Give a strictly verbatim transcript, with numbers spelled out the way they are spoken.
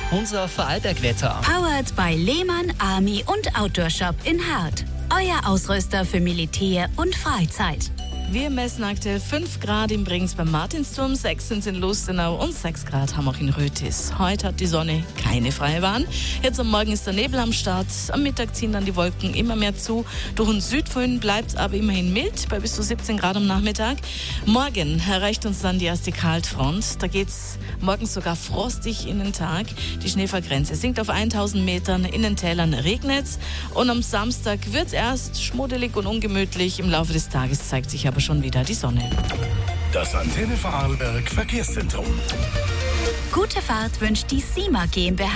Unser Vorarlberg-Wetter. Powered by Lehmann, Army und Outdoor Shop in Hart. Euer Ausrüster für Militär und Freizeit. Wir messen aktuell fünf Grad in Bregenz beim Martinsturm, sechs sind in Lustenau und sechs Grad haben auch in Rötis. Heute hat die Sonne keine freie Bahn. Jetzt am Morgen ist der Nebel am Start. Am Mittag ziehen dann die Wolken immer mehr zu. Durch den Südföhn bleibt es aber immerhin mild, bei bis zu siebzehn Grad am Nachmittag. Morgen erreicht uns dann die erste Kaltfront. Da geht es morgens sogar frostig in den Tag. Die Schneefallgrenze sinkt auf tausend Metern. In den Tälern regnet es. Und am Samstag wird es erst schmuddelig und ungemütlich. Im Laufe des Tages zeigt sich aber schon wieder die Sonne. Das Antenne Vorarlberg Verkehrszentrum. Gute Fahrt wünscht die SIMA GmbH.